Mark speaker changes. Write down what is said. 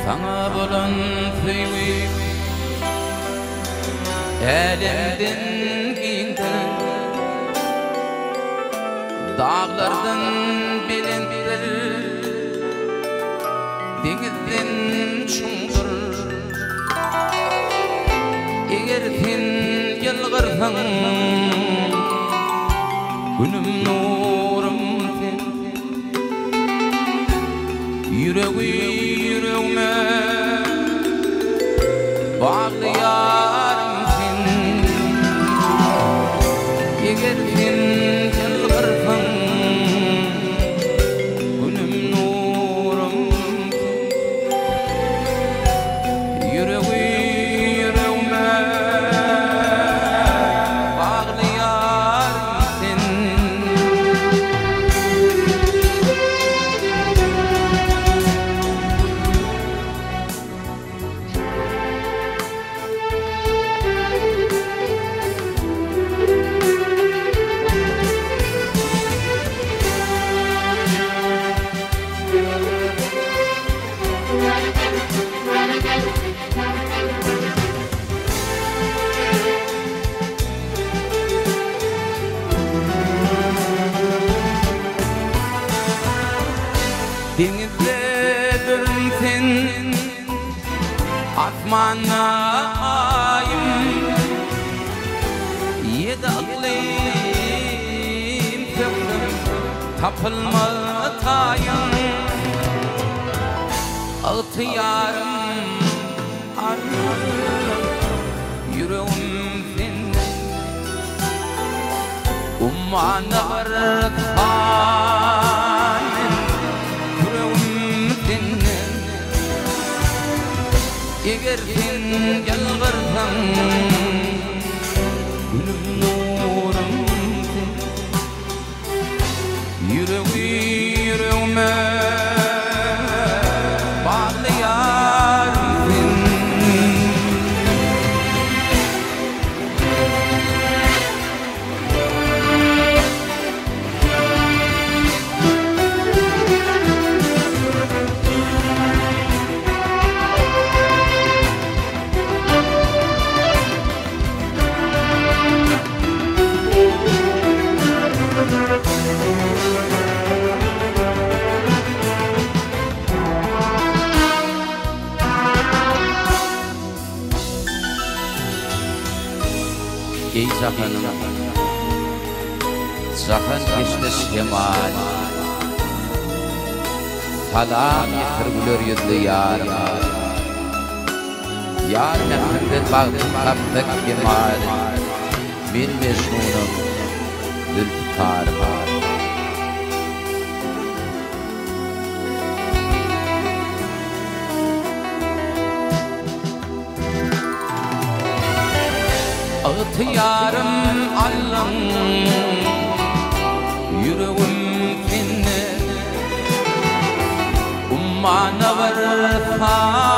Speaker 1: Sana bolan süýüp elimden giýdim dağlardan bilindir dengizden şuňdur eger sen ýylgyrsaň günüm nurum sen yüreğime bağlayaram sen eger sen ýylgyrsaň günüm nurum sen yüreğime bağlayaram sen denizde dönsen asmana ayım yedi ıklim söktüm tapılmatayım ağıtıyarım yüreğim senden ummana varsan eger sen ýalgyrsaň günüm nurum sen yüreğime bağlayaram sen ey zahanım, zahan geçti şemal salam yetirgüler yüzlü yarım yar mehrinden bağdım kaptık kemal min mecnunum zülfükarım ağıtıyarım Allah'ım yüreğim seni ummana varsan